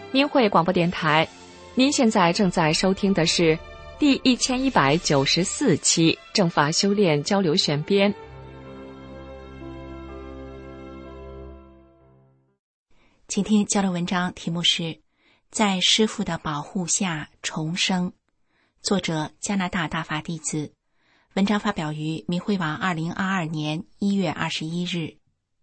明慧广播电台，您现在正在收听的是第1194期正法修炼交流选编。 请听交流文章，题目是在师父的保护下重生，作者加拿大大法弟子，文章发表于明慧网2022年1月21日。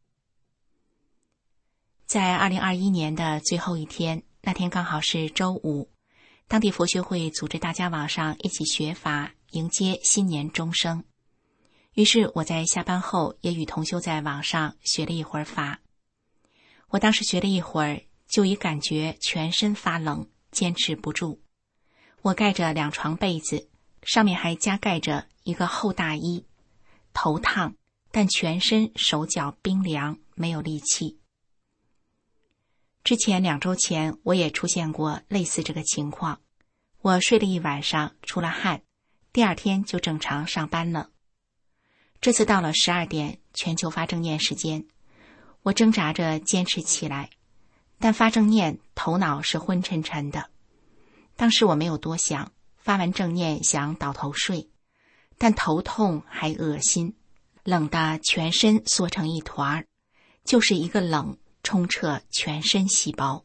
在2021年的最后一天，那天刚好是周五，当地佛学会组织大家网上一起学法，迎接新年钟声。于是我在下班后也与同修在网上学了一会儿法。我当时学了一会儿，就已感觉全身发冷，坚持不住。我盖着2床被子，上面还加盖着一个厚大衣，头烫，但全身手脚冰凉，没有力气。之前2周前我也出现过类似这个情况，我睡了一晚上，出了汗，第二天就正常上班了。这次到了12点，全球发正念时间，我挣扎着坚持起来，但发正念头脑是昏沉沉的。当时我没有多想，发完正念想倒头睡，但头痛还恶心，冷得全身缩成一团，就是一个冷冲彻全身细胞。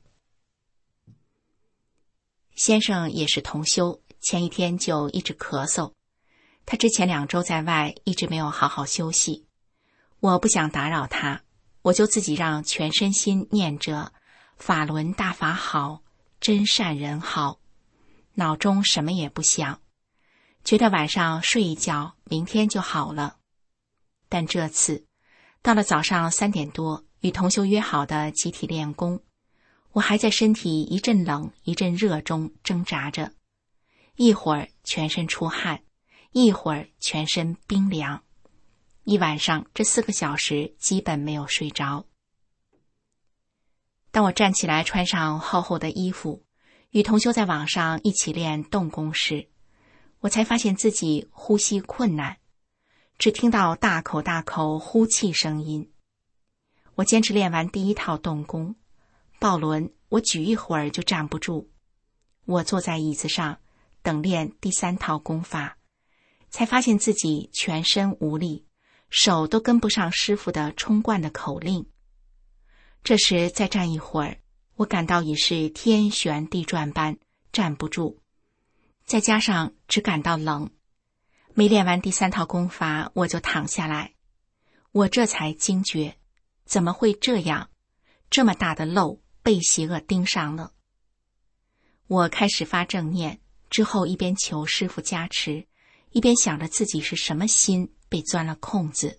先生也是同修，前一天就一直咳嗽，他之前2周在外一直没有好好休息。我不想打扰他，我就自己让全身心念着法轮大法好，真善人好，脑中什么也不想，觉得晚上睡一觉明天就好了。但这次到了早上3点多，与同修约好的集体练功，我还在身体一阵冷一阵热中挣扎着，一会儿全身出汗，一会儿全身冰凉，一晚上这4个小时基本没有睡着。当我站起来穿上厚厚的衣服，与同修在网上一起练动功时，我才发现自己呼吸困难，只听到大口大口呼气声音。我坚持练完第1套动功，抱轮我举一会儿就站不住，我坐在椅子上等练第3套功法，才发现自己全身无力，手都跟不上师父的冲冠的口令。这时再站一会儿，我感到已是天旋地转般站不住，再加上只感到冷，没练完第3套功法我就躺下来。我这才惊觉，怎么会这样？这么大的漏被邪恶盯上了。我开始发正念，之后一边求师父加持，一边想着自己是什么心被钻了空子。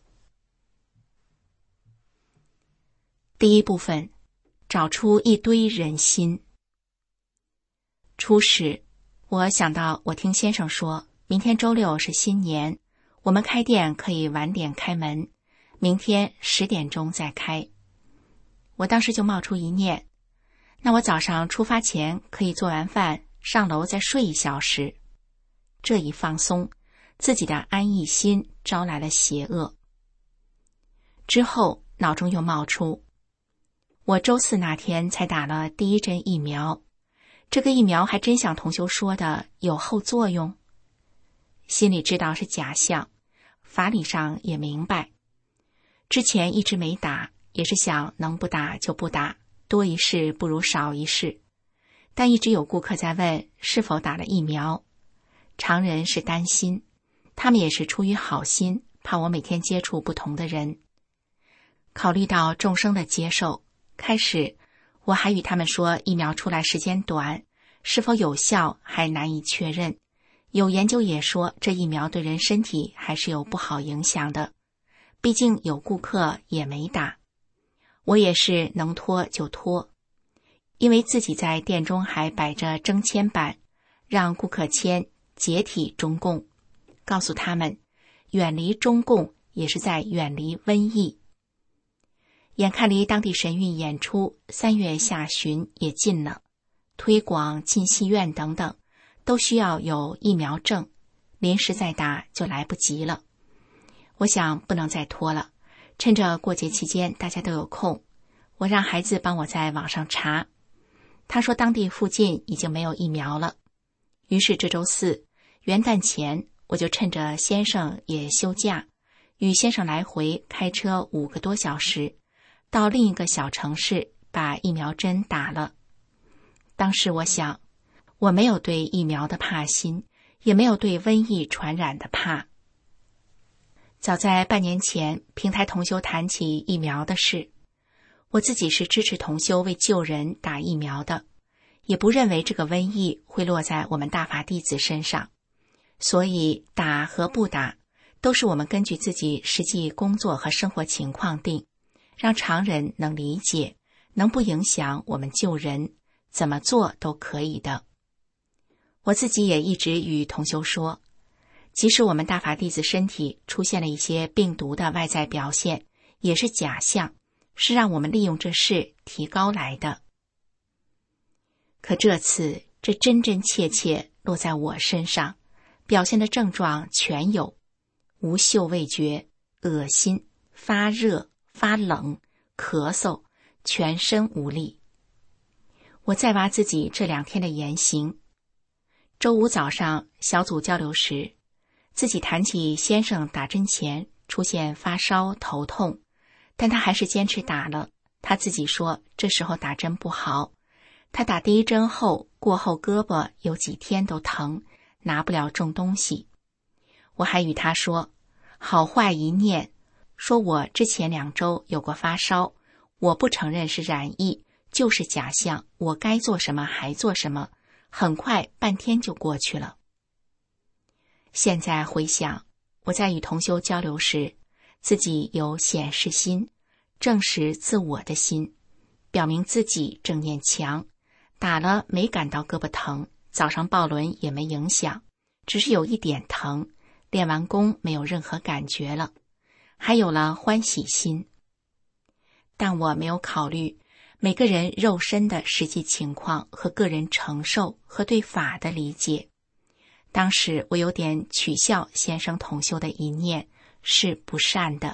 第1部分，找出一堆人心。初始，我想到我听先生说，明天周6是新年，我们开店可以晚点开门，明天10点钟再开。我当时就冒出一念，那我早上出发前可以做完饭上楼再睡1小时。这一放松，自己的安逸心招来了邪恶。之后脑中又冒出，我周4那天才打了第1针疫苗，这个疫苗还真像同修说的有后作用。心里知道是假象，法理上也明白，之前一直没打，也是想能不打就不打，多一事不如少一事。但一直有顾客在问是否打了疫苗，常人是担心，他们也是出于好心，怕我每天接触不同的人。考虑到众生的接受，开始我还与他们说疫苗出来时间短，是否有效还难以确认。有研究也说这疫苗对人身体还是有不好影响的，毕竟有顾客也没打。我也是能拖就拖，因为自己在店中还摆着征签板，让顾客签解体中共，告诉他们远离中共也是在远离瘟疫。眼看离当地神韵演出3月下旬也近了，推广进戏院等等都需要有疫苗证，临时再打就来不及了。我想不能再拖了，趁着过节期间大家都有空，我让孩子帮我在网上查。 他说当地附近已经没有疫苗了。于是这周四元旦前，我就趁着先生也休假，与先生来回开车5个多小时，到另一个小城市把疫苗针打了。当时我想，我没有对疫苗的怕心，也没有对瘟疫传染的怕。早在半年前，平台同修谈起疫苗的事，我自己是支持同修为救人打疫苗的，也不认为这个瘟疫会落在我们大法弟子身上，所以打和不打都是我们根据自己实际工作和生活情况定，让常人能理解，能不影响我们救人，怎么做都可以的。我自己也一直与同修说，即使我们大法弟子身体出现了一些病毒的外在表现，也是假象，是让我们利用这事提高来的。可这次这真真切切落在我身上，表现的症状全有：无嗅味觉、恶心、发热、发冷、咳嗽，全身无力。我再挖自己这2天的言行。周五早上小组交流时，自己谈起先生打针前出现发烧头痛，但他还是坚持打了。他自己说这时候打针不好，他打第1针后过后胳膊有几天都疼，拿不了重东西。我还与他说好坏一念，说我之前2周有过发烧，我不承认是染疫，就是假象，我该做什么还做什么，很快半天就过去了。现在回想，我在与同修交流时，自己有显示心，证实自我的心，表明自己正念强，打了没感到胳膊疼，早上抱轮也没影响，只是有一点疼，练完功没有任何感觉了，还有了欢喜心。但我没有考虑每个人肉身的实际情况和个人承受和对法的理解。当时我有点取笑先生同修的一念，是不善的。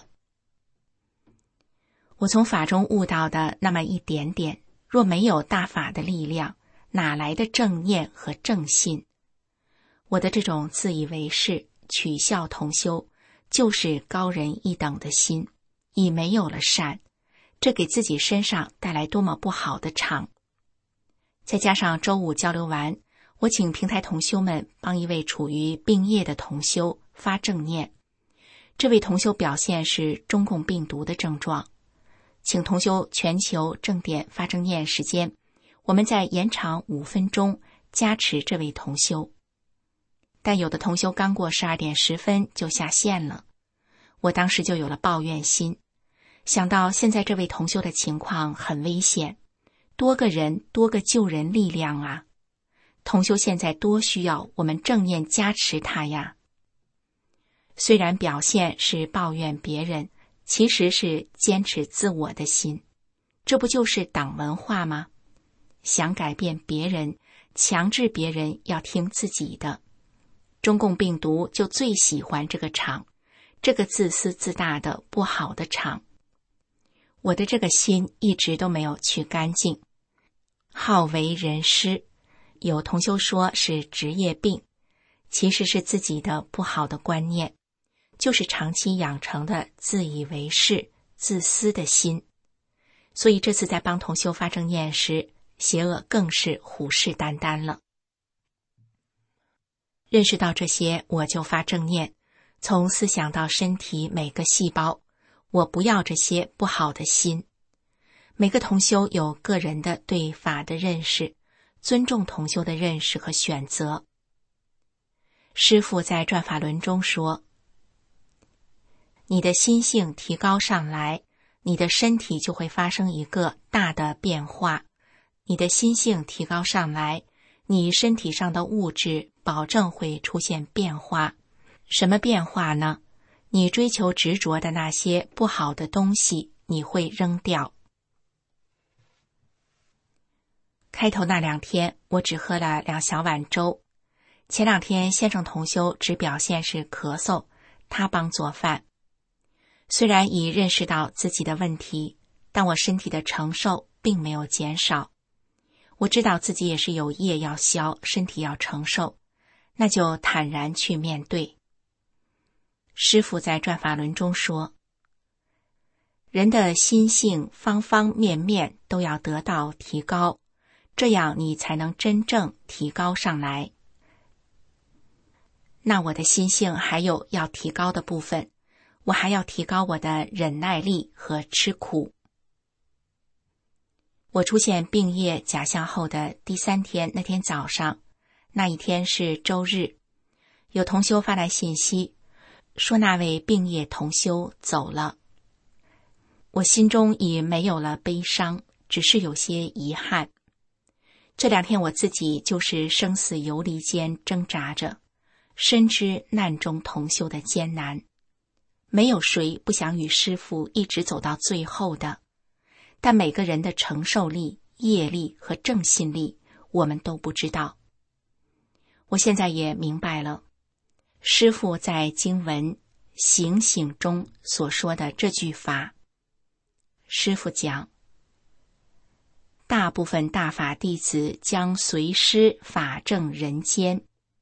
我从法中悟到的那么一点点，若没有大法的力量，哪来的正念和正信？我的这种自以为是、取笑同修，就是高人一等的心，已没有了善，这给自己身上带来多么不好的场。再加上周五交流完，我请平台同修们帮一位处于病业的同修发正念。这位同修表现是中共病毒的症状，请同修全球正点发正念时间，我们再延长5分钟，加持这位同修。但有的同修刚过12点10分就下线了，我当时就有了抱怨心，想到现在这位同修的情况很危险，多个人多个救人力量啊，同修现在多需要我们正念加持他呀。虽然表现是抱怨别人，其实是坚持自我的心，这不就是党文化吗？想改变别人，强制别人要听自己的。中共病毒就最喜欢这个场，这个自私自大的不好的场。我的这个心一直都没有去干净，好为人师，有同修说是职业病，其实是自己的不好的观念，就是长期养成的自以为是、自私的心。所以这次在帮同修发正念时，邪恶更是虎视眈眈了。认识到这些，我就发正念，从思想到身体每个细胞，我不要这些不好的心。每个同修有个人的对法的认识，尊重同修的认识和选择。师父在转法轮中说，你的心性提高上来，你的身体就会发生一个大的变化。你的心性提高上来，你身体上的物质保证会出现变化。什么变化呢？你追求执着的那些不好的东西，你会扔掉。开头那2天，我只喝了2小碗粥。前2天先生同修只表现是咳嗽，他帮做饭。虽然已认识到自己的问题，但我身体的承受并没有减少。 我知道自己也是有业要消，身体要承受，那就坦然去面对。师父在转法轮中说，人的心性方方面面都要得到提高，这样你才能真正提高上来。那我的心性还有要提高的部分，我还要提高我的忍耐力和吃苦。我出现病业假象后的第3天，那天早上，那一天是周日，有同修发来信息，说那位病业同修走了。我心中已没有了悲伤，只是有些遗憾。这2天我自己就是生死游离间挣扎着，深知难中同修的艰难。没有谁不想与师父一直走到最后的，但每个人的承受力、业力和正信力，我们都不知道。我现在也明白了，师父在经文醒醒中所说的这句法。师父讲，大部分大法弟子将随师法正人间。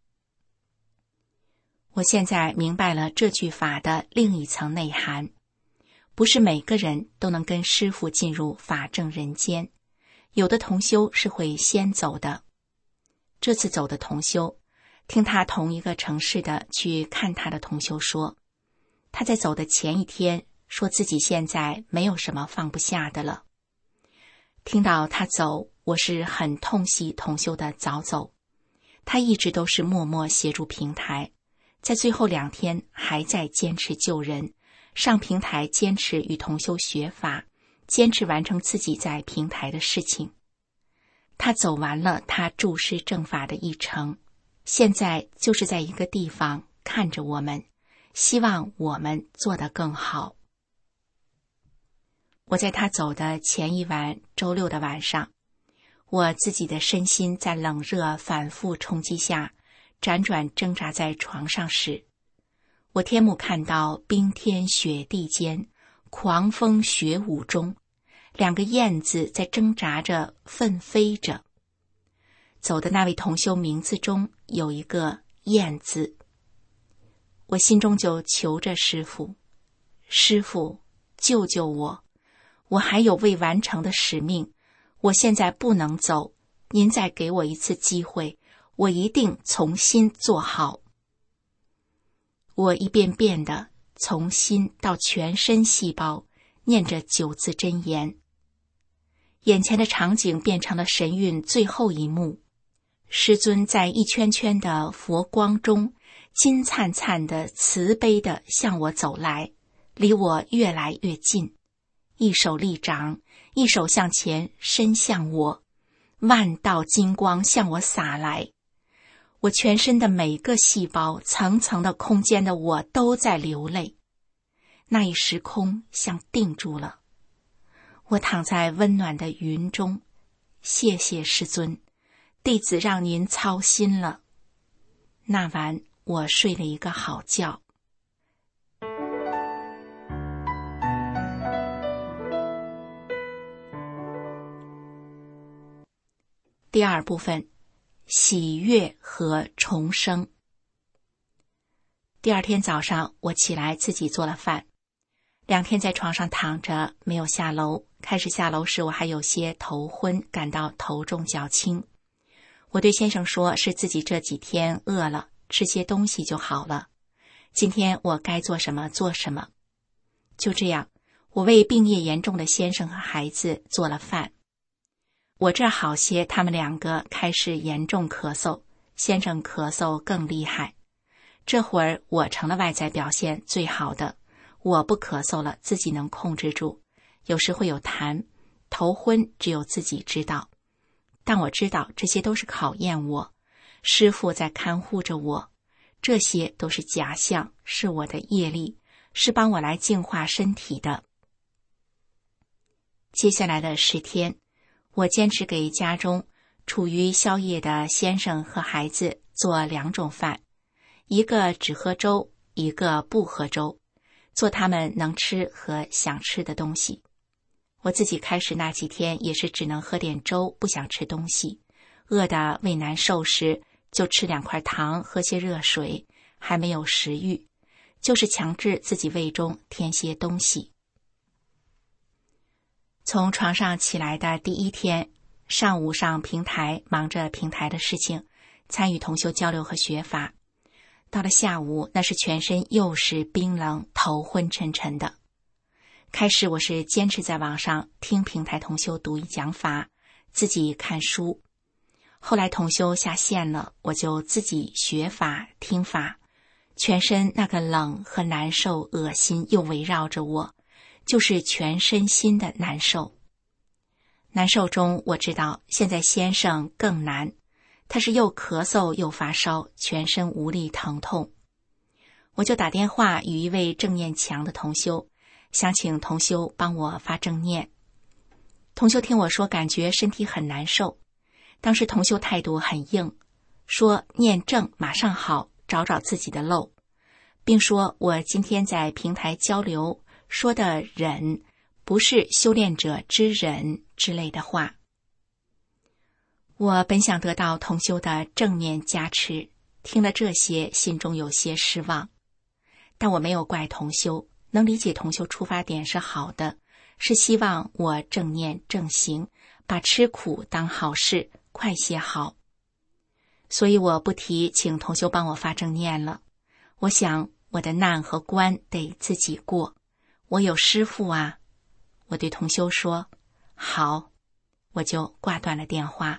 我现在明白了这句法的另一层内涵，不是每个人都能跟师父进入法正人间，有的同修是会先走的。这次走的同修，听他同一个城市的去看他的同修说，他在走的前一天说自己现在没有什么放不下的了。听到他走，我是很痛惜同修的早走，他一直都是默默协助平台，在最后2天还在坚持救人，上平台坚持与同修学法，坚持完成自己在平台的事情。他走完了他注师正法的一程，现在就是在一个地方看着我们，希望我们做得更好。我在他走的前一晚，周6的晚上，我自己的身心在冷热反复冲击下辗转挣扎在床上时，我天目看到冰天雪地间，狂风雪舞中，2个燕子在挣扎着奋飞着。走的那位同修名字中有一个燕字，我心中就求着师父，师父救救我，我还有未完成的使命，我现在不能走，您再给我一次机会，我一定重新做好。我一遍遍地从心到全身细胞念着9字真言，眼前的场景变成了神韵最后一幕。师尊在一圈圈的佛光中，金灿灿的慈悲地向我走来，离我越来越近，一手立掌，一手向前伸向我，万道金光向我洒来。我全身的每个细胞，层层的空间的我都在流泪。那一时空像定住了，我躺在温暖的云中，谢谢师尊，弟子让您操心了。那晚我睡了一个好觉。第2部分，喜悦和重生。第2天早上，我起来自己做了饭，2天在床上躺着，没有下楼。开始下楼时，我还有些头昏，感到头重脚轻。我对先生说，是自己这几天饿了，吃些东西就好了。今天我该做什么做什么。就这样，我为病业严重的先生和孩子做了饭。我这儿好些，他们2个开始严重咳嗽，先生咳嗽更厉害。这会儿我成了外在表现最好的，我不咳嗽了，自己能控制住，有时会有痰，头昏只有自己知道。但我知道这些都是考验我，师父在看护着我，这些都是假象，是我的业力，是帮我来净化身体的。接下来的10天，我坚持给家中处于宵夜的先生和孩子做2种饭，一个只喝粥，一个不喝粥，做他们能吃和想吃的东西。 我自己开始那几天也是只能喝点粥，不想吃东西，饿得胃难受时就吃2块糖，喝些热水，还没有食欲，就是强制自己胃中添些东西。从床上起来的第一天，上午上平台，忙着平台的事情，参与同修交流和学法。到了下午，那是全身又是冰冷，头昏沉沉的。开始我是坚持在网上听平台同修读一讲法，自己看书。后来同修下线了，我就自己学法听法，全身那个冷和难受、恶心又围绕着我，就是全身心的难受。难受中我知道现在先生更难，他是又咳嗽又发烧，全身无力疼痛。我就打电话与一位正念强的同修，想请同修帮我发正念。同修听我说感觉身体很难受，当时同修态度很硬，说念正马上好，找找自己的漏，并说我今天在平台交流说的忍不是修炼者之忍之类的话。我本想得到同修的正面加持，听了这些心中有些失望，但我没有怪同修，能理解同修出发点是好的，是希望我正念正行，把吃苦当好事，快些好。所以我不提请同修帮我发正念了，我想我的难和关得自己过，我有师父啊。我对同修说好，我就挂断了电话。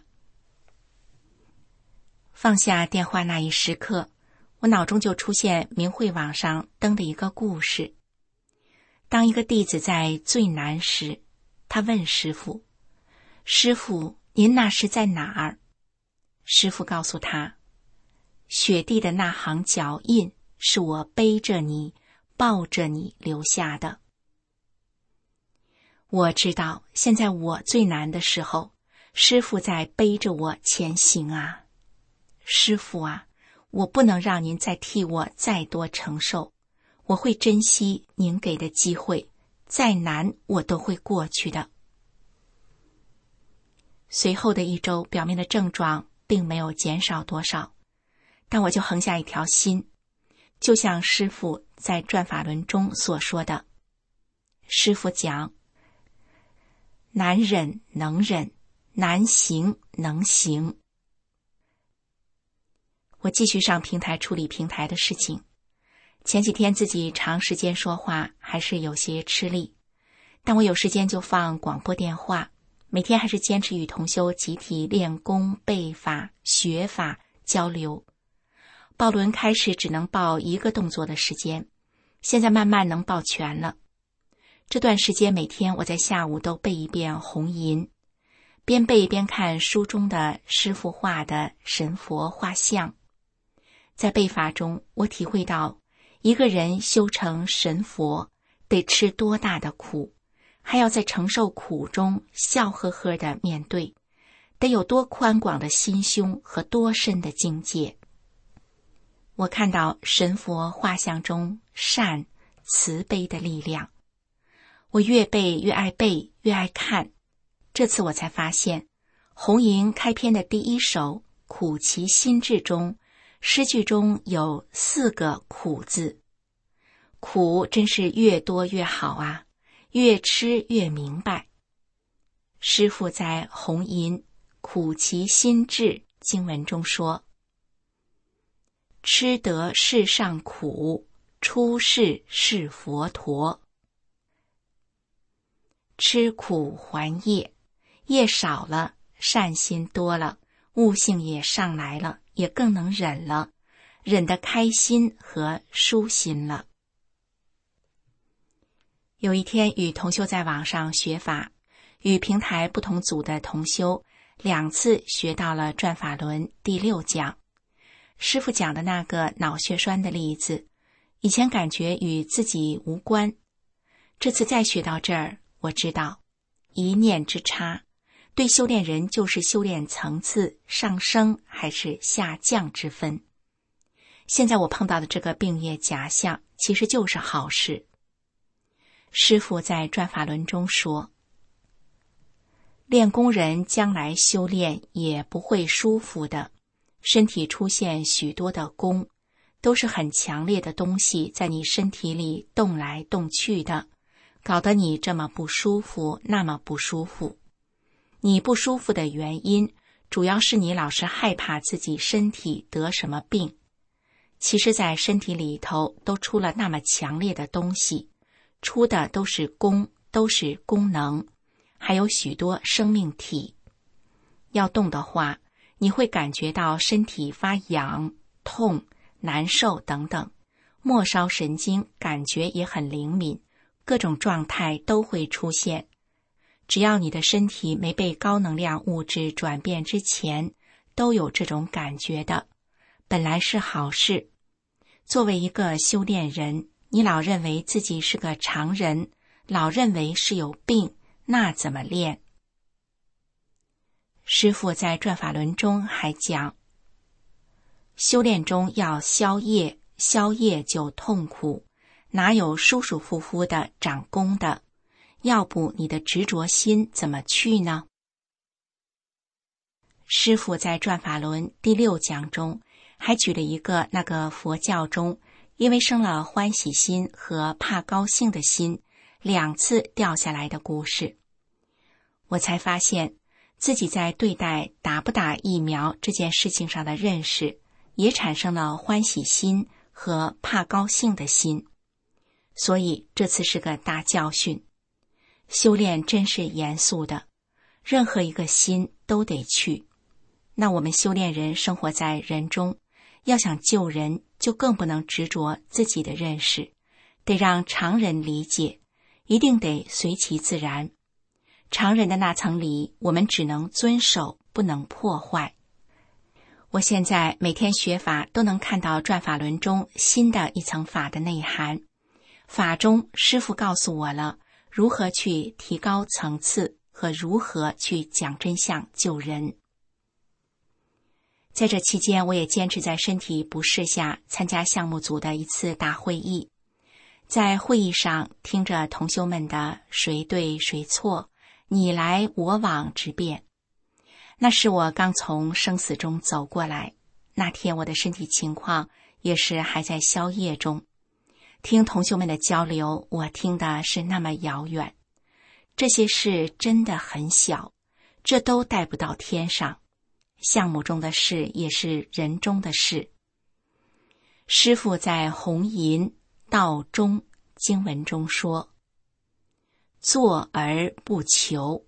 放下电话那一时刻，我脑中就出现明慧网上登的一个故事。当一个弟子在最难时，他问师父，师父，您那是在哪儿？师父告诉他，雪地的那行脚印是我背着你抱着你留下的。我知道现在我最难的时候，师父在背着我前行啊。师父啊，我不能让您再替我再多承受，我会珍惜您给的机会，再难我都会过去的。随后的1周，表面的症状并没有减少多少，但我就横下一条心，就像师父在转法轮中所说的，师父讲，难忍能忍，难行能行。我继续上平台处理平台的事情。前几天自己长时间说话还是有些吃力，但我有时间就放广播电话，每天还是坚持与同修集体练功、背法、学法、交流。抱轮开始只能抱1个动作的时间，现在慢慢能抱全了。这段时间每天我在下午都背一遍红银，边背边看书中的师父画的神佛画像。在背法中，我体会到一个人修成神佛得吃多大的苦，还要在承受苦中笑呵呵地面对，得有多宽广的心胸和多深的境界。我看到神佛画像中善慈悲的力量，我越背越爱背，越爱看。这次我才发现，红银开篇的第1首苦其心志中，诗句中有4个苦字。苦真是越多越好啊，越吃越明白。师父在红银苦其心志经文中说，吃得世上苦，出世是佛陀。吃苦还业，业少了，善心多了，悟性也上来了，也更能忍了，忍得开心和舒心了。有一天与同修在网上学法，与平台不同组的同修2次学到了转法轮第6讲。师父讲的那个脑血栓的例子，以前感觉与自己无关，这次再学到这儿，我知道一念之差，对修炼人就是修炼层次上升还是下降之分。现在我碰到的这个病业假象，其实就是好事。师父在转法轮中说， 练功人将来修炼也不会舒服的，身体出现许多的功，都是很强烈的东西在你身体里动来动去的，搞得你这么不舒服，那么不舒服。你不舒服的原因，主要是你老是害怕自己身体得什么病。其实在身体里头都出了那么强烈的东西，出的都是功，都是功能，还有许多生命体。要动的话，你会感觉到身体发痒、痛、难受等等，末梢神经感觉也很灵敏，各种状态都会出现。只要你的身体没被高能量物质转变之前，都有这种感觉的，本来是好事。作为一个修炼人，你老认为自己是个常人，老认为是有病，那怎么练？师父在转法轮中还讲，修炼中要消业，消业就痛苦，哪有舒舒服服的长功的？要不你的执着心怎么去呢？师父在转法轮第6讲中还举了一个那个佛教中因为生了欢喜心和怕高兴的心2次掉下来的故事。我才发现自己在对待打不打疫苗这件事情上的认识，也产生了欢喜心和怕高兴的心。所以这次是个大教训。修炼真是严肃的，任何一个心都得去。那我们修炼人生活在人中，要想救人，就更不能执着自己的认识，得让常人理解，一定得随其自然。常人的那层理，我们只能遵守，不能破坏。我现在每天学法，都能看到转法轮中新的一层法的内涵。法中师父告诉我了如何去提高层次和如何去讲真相救人。在这期间，我也坚持在身体不适下参加项目组的一次大会议。在会议上听着同修们的谁对谁错，你来我往之辩。那是我刚从生死中走过来，那天我的身体情况也是还在消业中。听同修们的交流，我听的是那么遥远。这些事真的很小，这都带不到天上。项目中的事也是人中的事。师父在弘淫道中经文中说，做而不求，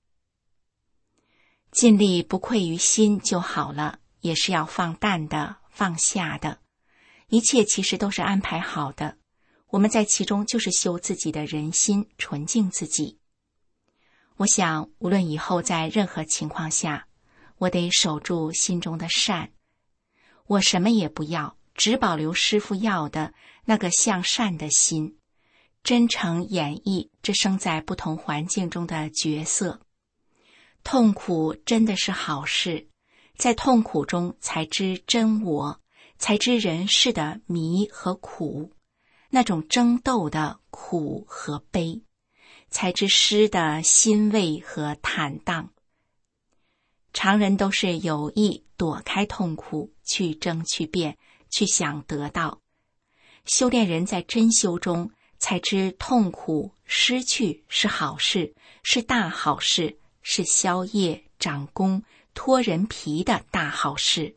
尽力不愧于心就好了，也是要放淡的，放下的。一切其实都是安排好的，我们在其中就是修自己的人心，纯净自己。我想无论以后在任何情况下，我得守住心中的善，我什么也不要，只保留师父要的那个向善的心，真诚演绎这生在不同环境中的角色。痛苦真的是好事，在痛苦中才知真我，才知人世的迷和苦，那种争斗的苦和悲，才知诗的欣慰和坦荡。常人都是有意躲开痛苦，去争去辩，去想得到。修炼人在真修中才知痛苦失去是好事，是大好事，是消业长功脱人皮的大好事。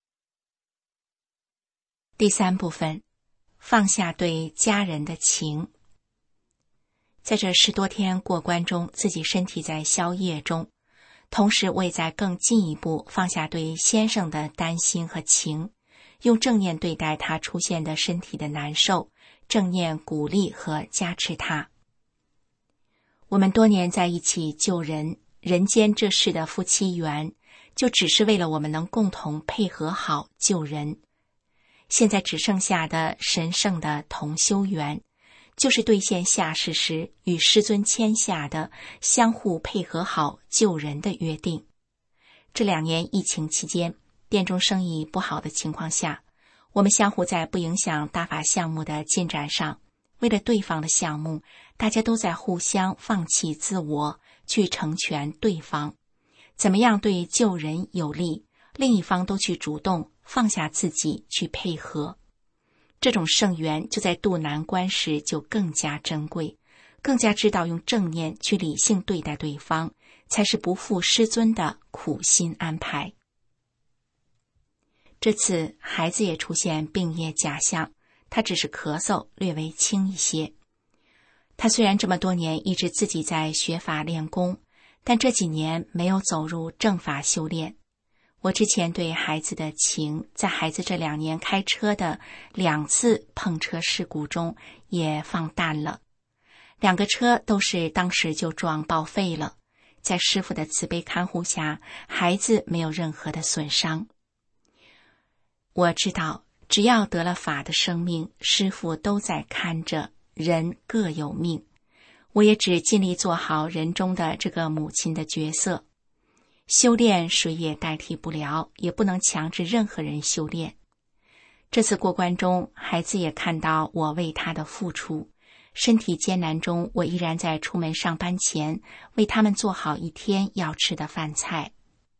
第3部分，放下对家人的情。在这10多天过关中，自己身体在消业中，同时我也在更进一步放下对先生的担心和情，用正念对待他出现的身体的难受，正念鼓励和加持他。我们多年在一起救人，人间这世的夫妻缘，就只是为了我们能共同配合好救人。现在只剩下的神圣的同修缘，就是兑现下世时与师尊签下的相互配合好救人的约定。这2年疫情期间，店中生意不好的情况下，我们相互在不影响大法项目的进展上，为了对方的项目，大家都在互相放弃自我， 去成全对方，怎么样对救人有利，另一方都去主动放下自己去配合。这种圣缘就在渡难关时就更加珍贵，更加知道用正念去理性对待对方，才是不负师尊的苦心安排。这次孩子也出现病业假象，他只是咳嗽略微轻一些。他虽然这么多年一直自己在学法练功，但这几年没有走入正法修炼。我之前对孩子的情，在孩子这2年开车的2次碰车事故中也放淡了。2个车都是当时就撞报废了，在师父的慈悲看护下，孩子没有任何的损伤。我知道，只要得了法的生命，师父都在看着，人各有命。我也只尽力做好人中的这个母亲的角色。修炼谁也代替不了，也不能强制任何人修炼。这次过关中，孩子也看到我为他的付出。身体艰难中，我依然在出门上班前为他们做好一天要吃的饭菜。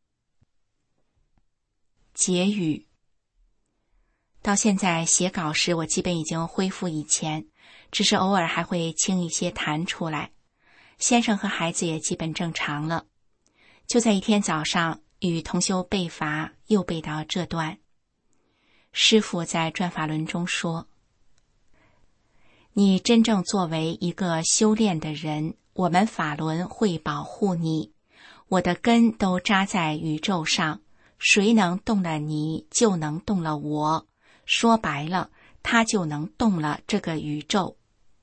结语。到现在写稿时，我基本已经恢复以前，只是偶尔还会清一些痰出来。先生和孩子也基本正常了。就在一天早上，与同修背法，又背到这段。师父在转法轮中说，你真正作为一个修炼的人，我们法轮会保护你。我的根都扎在宇宙上，谁能动了你，就能动了我。说白了，他就能动了这个宇宙。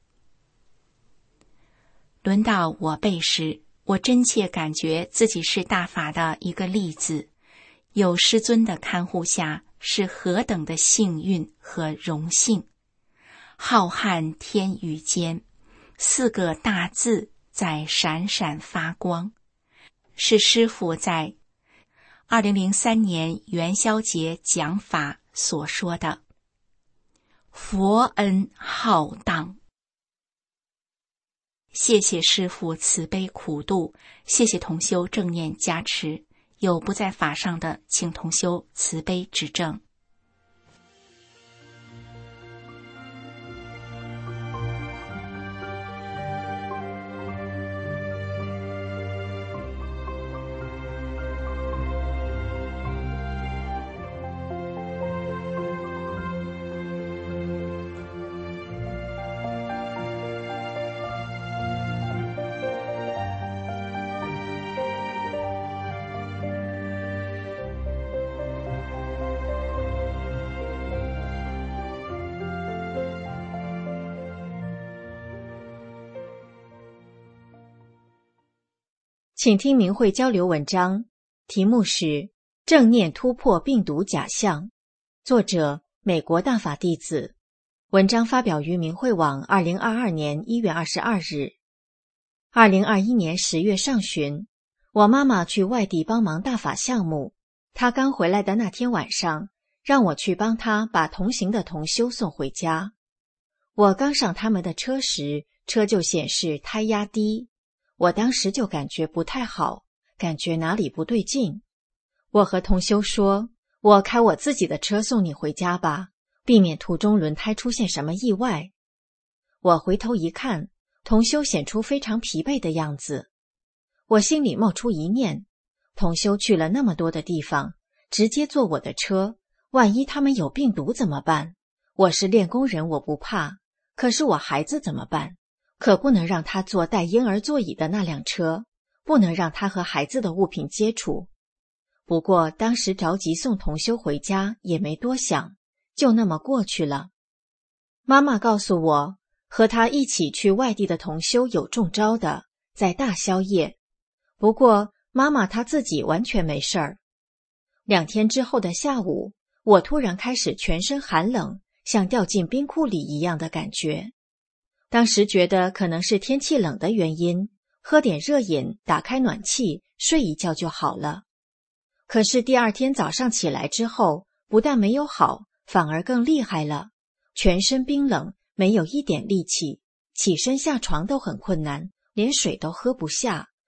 轮到我背时，我真切感觉自己是大法的一个例子，有师尊的看护下，是何等的幸运和荣幸。浩瀚天宇间，4个大字在闪闪发光，是师父在2003年元宵节讲法所说的。佛恩浩荡。谢谢师父慈悲苦度，谢谢同修正念加持，有不在法上的，请同修慈悲指正。 请听明慧交流文章，题目是正念突破病毒假象，作者美国大法弟子，文章发表于明慧网2022年1月22日。2021年10月上旬，我妈妈去外地帮忙大法项目，她刚回来的那天晚上，让我去帮她把同行的同修送回家。我刚上他们的车时，车就显示胎压低，我当时就感觉不太好，感觉哪里不对劲。我和同修说，我开我自己的车送你回家吧，避免途中轮胎出现什么意外。我回头一看，同修显出非常疲惫的样子。我心里冒出一念，同修去了那么多的地方，直接坐我的车，万一他们有病毒怎么办？我是练功人，我不怕，可是我孩子怎么办？可不能让他坐带婴儿座椅的那辆车，不能让他和孩子的物品接触。不过当时着急送同修回家，也没多想，就那么过去了。妈妈告诉我，和他一起去外地的同修有中招的，在大宵夜。不过妈妈她自己完全没事儿。2天之后的下午，我突然开始全身寒冷，像掉进冰库里一样的感觉。当时觉得可能是天气冷的原因，喝点热饮，打开暖气，睡一觉就好了。可是第2天早上起来之后，不但没有好，反而更厉害了，全身冰冷，没有一点力气，起身下床都很困难，连水都喝不下，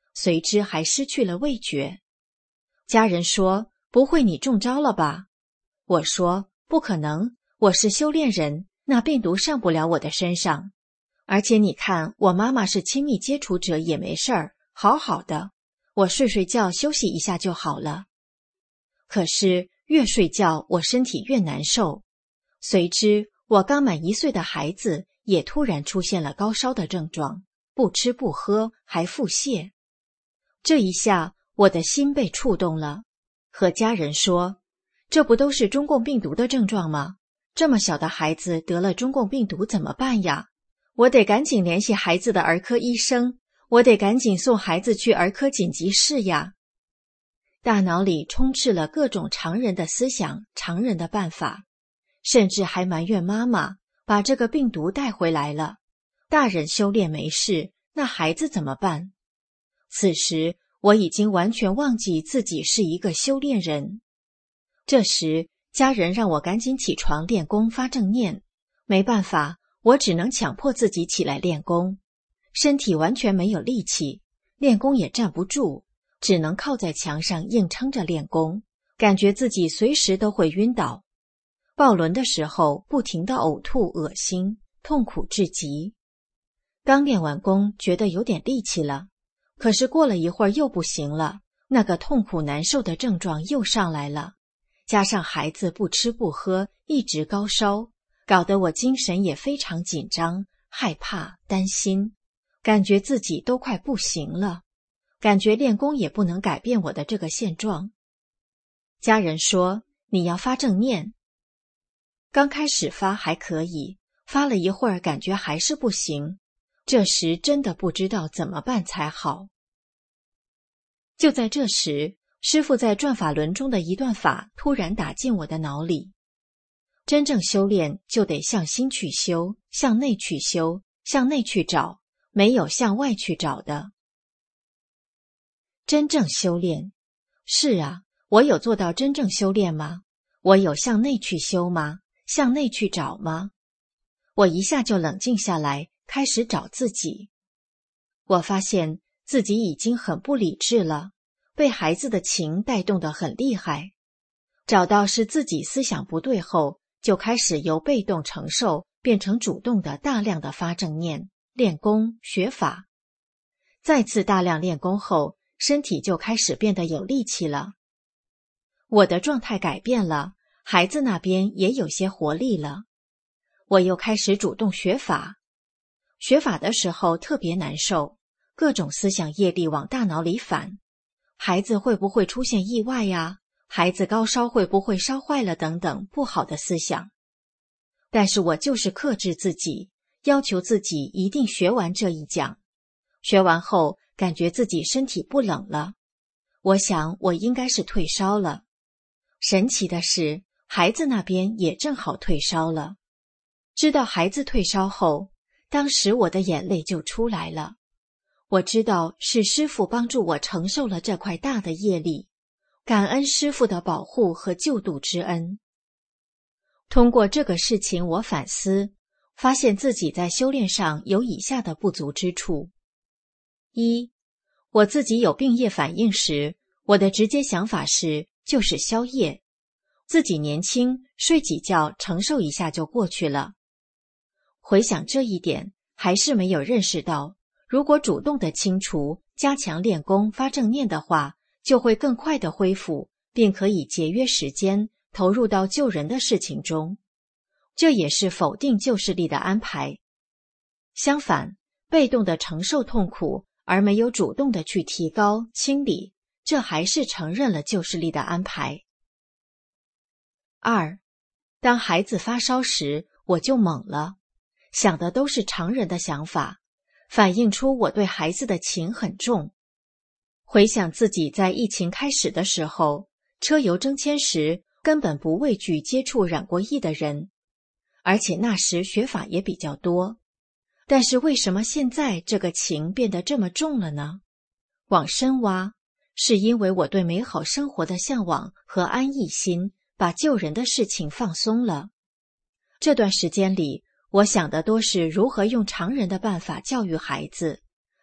随之还失去了味觉。家人说，不会你中招了吧？我说，不可能，我是修炼人，那病毒上不了我的身上。而且你看，我妈妈是亲密接触者也没事儿，好好的，我睡睡觉休息一下就好了。可是越睡觉我身体越难受，随之我刚满1岁的孩子也突然出现了高烧的症状，不吃不喝还腹泻。这一下我的心被触动了，和家人说，这不都是中共病毒的症状吗？这么小的孩子得了中共病毒怎么办呀？我得赶紧联系孩子的儿科医生，我得赶紧送孩子去儿科紧急室呀。大脑里充斥了各种常人的思想、常人的办法，甚至还埋怨妈妈把这个病毒带回来了。大人修炼没事，那孩子怎么办？此时我已经完全忘记自己是一个修炼人。这时家人让我赶紧起床练功发正念，没办法，我只能强迫自己起来练功。身体完全没有力气，练功也站不住，只能靠在墙上硬撑着练功，感觉自己随时都会晕倒。抱轮的时候不停地呕吐恶心，痛苦至极。刚练完功觉得有点力气了，可是过了一会儿又不行了，那个痛苦难受的症状又上来了，加上孩子不吃不喝，一直高烧，搞得我精神也非常紧张，害怕担心，感觉自己都快不行了，感觉练功也不能改变我的这个现状。家人说，你要发正念。刚开始发还可以，发了一会儿感觉还是不行，这时真的不知道怎么办才好。就在这时，师父在转法轮中的一段法突然打进我的脑里。真正修炼就得向心去修，向内去修，向内去找，没有向外去找的。真正修炼，是啊，我有做到真正修炼吗？我有向内去修吗？向内去找吗？我一下就冷静下来，开始找自己。我发现自己已经很不理智了，被孩子的情带动得很厉害。找到是自己思想不对后，就开始由被动承受变成主动的大量的发正念、练功、学法。再次大量练功后，身体就开始变得有力气了。我的状态改变了，孩子那边也有些活力了。我又开始主动学法。学法的时候特别难受，各种思想业力往大脑里反。孩子会不会出现意外呀？孩子高烧会不会烧坏了等等不好的思想。但是我就是克制自己，要求自己一定学完这一讲。学完后感觉自己身体不冷了，我想我应该是退烧了。神奇的是，孩子那边也正好退烧了。知道孩子退烧后，当时我的眼泪就出来了。我知道是师父帮助我承受了这块大的业力，感恩师父的保护和救度之恩。通过这个事情我反思，发现自己在修炼上有以下的不足之处。一，我自己有病业反应时，我的直接想法是就是消业，自己年轻，睡几觉承受一下就过去了。回想这一点，还是没有认识到，如果主动的清除、加强练功、发正念的话，就会更快的恢复，并可以节约时间，投入到救人的事情中。这也是否定救世力的安排。相反，被动的承受痛苦，而没有主动的去提高、清理，这还是承认了救世力的安排。二，当孩子发烧时，我就懵了，想的都是常人的想法，反映出我对孩子的情很重。回想自己在疫情开始的时候，车邮征签时根本不畏惧接触染过疫的人，而且那时学法也比较多。但是为什么现在这个情变得这么重了呢？往深挖，是因为我对美好生活的向往和安逸心，把救人的事情放松了。这段时间里，我想的多是如何用常人的办法教育孩子，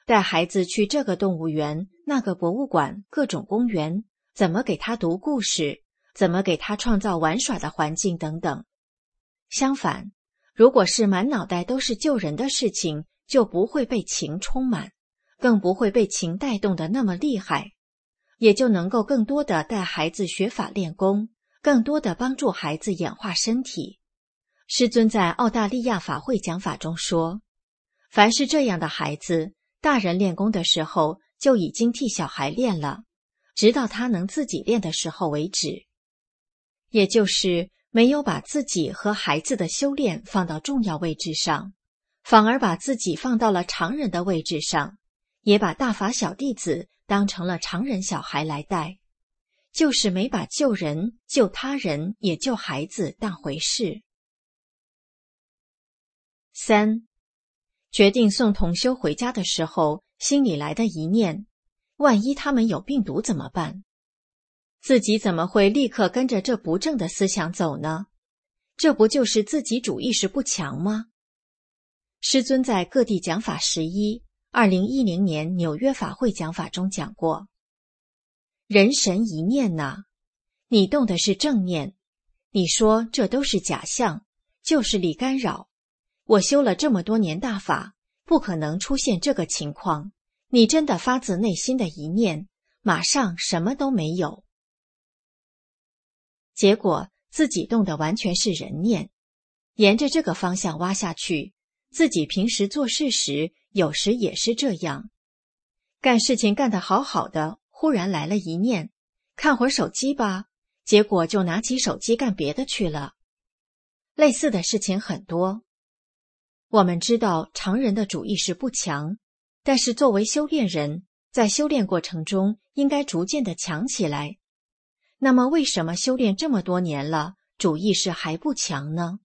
带孩子去这个动物园、那个博物馆、各种公园，怎么给他读故事，怎么给他创造玩耍的环境等等。相反，如果是满脑袋都是救人的事情，就不会被情充满，更不会被情带动的那么厉害，也就能够更多的带孩子学法练功，更多的帮助孩子演化身体。师尊在澳大利亚法会讲法中说，凡是这样的孩子，大人练功的时候就已经替小孩练了，直到他能自己练的时候为止。也就是没有把自己和孩子的修炼放到重要位置上，反而把自己放到了常人的位置上，也把大法小弟子当成了常人小孩来带，就是没把救人、救他人也救孩子当回事。3. 决定送同修回家的时候，心里来的一念，万一他们有病毒怎么办？自己怎么会立刻跟着这不正的思想走呢？这不就是自己主意识不强吗？师尊在各地讲法11 2010年纽约法会讲法中讲过，人神一念呐，你动的是正念，你说这都是假象，就是力干扰，我修了这么多年大法，不可能出现这个情况，你真的发自内心的一念，马上什么都没有。结果自己动的完全是人念，沿着这个方向挖下去，自己平时做事时有时也是这样，干事情干得好好的，忽然来了一念，看会儿手机吧，结果就拿起手机干别的去了。类似的事情很多。我们知道常人的主意识不强，但是作为修炼人，在修炼过程中应该逐渐的强起来。那么为什么修炼这么多年了，主意识还不强呢？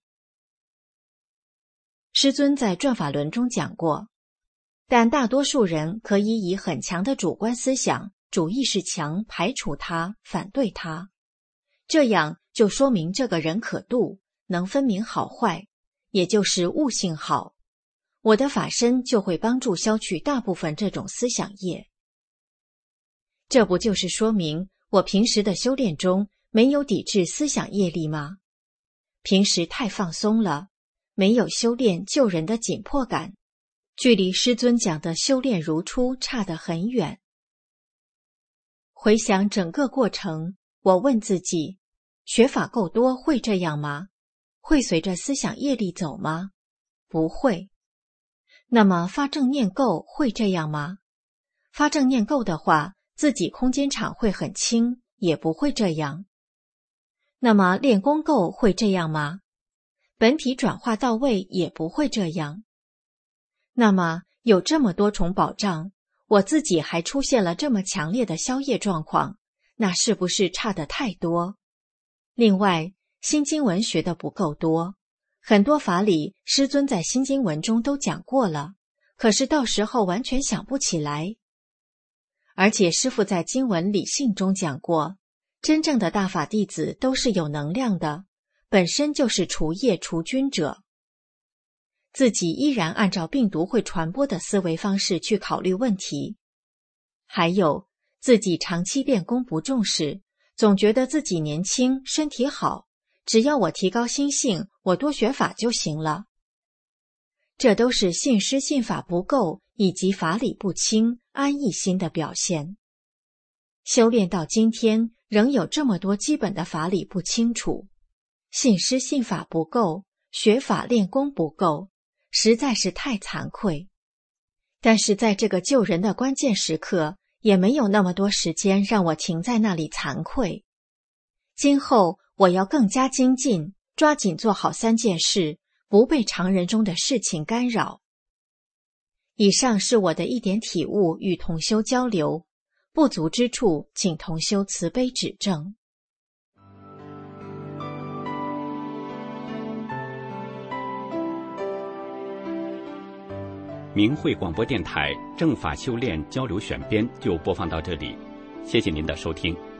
师尊在转法轮中讲过，但大多数人可以以很强的主观思想，主意识强，排除他，反对他，这样就说明这个人可度，能分明好坏，也就是悟性好，我的法身就会帮助消去大部分这种思想业。这不就是说明我平时的修炼中没有抵制思想业力吗？平时太放松了，没有修炼救人的紧迫感，距离师尊讲的修炼如初差得很远。回想整个过程，我问自己，学法够多会这样吗？会随着思想业力走吗？不会。那么发正念够会这样吗？发正念够的话，自己空间场会很轻，也不会这样。那么练功够会这样吗？本体转化到位也不会这样。那么有这么多重保障，我自己还出现了这么强烈的消业状况，那是不是差得太多？另外，新经文学得不够多，很多法理师尊在新经文中都讲过了，可是到时候完全想不起来。而且师父在经文理性中讲过，真正的大法弟子都是有能量的，本身就是除业除菌者。自己依然按照病毒会传播的思维方式去考虑问题。还有，自己长期练功不重视，总觉得自己年轻，身体好，只要我提高心性，我多学法就行了。这都是信师信法不够，以及法理不清、安逸心的表现。修炼到今天，仍有这么多基本的法理不清楚，信师信法不够，学法练功不够，实在是太惭愧。但是在这个救人的关键时刻，也没有那么多时间让我停在那里惭愧。今后我要更加精进，抓紧做好3件事，不被常人中的事情干扰。以上是我的一点体悟与同修交流，不足之处请同修慈悲指正。 明慧广播电台正法修炼交流选编就播放到这里，谢谢您的收听。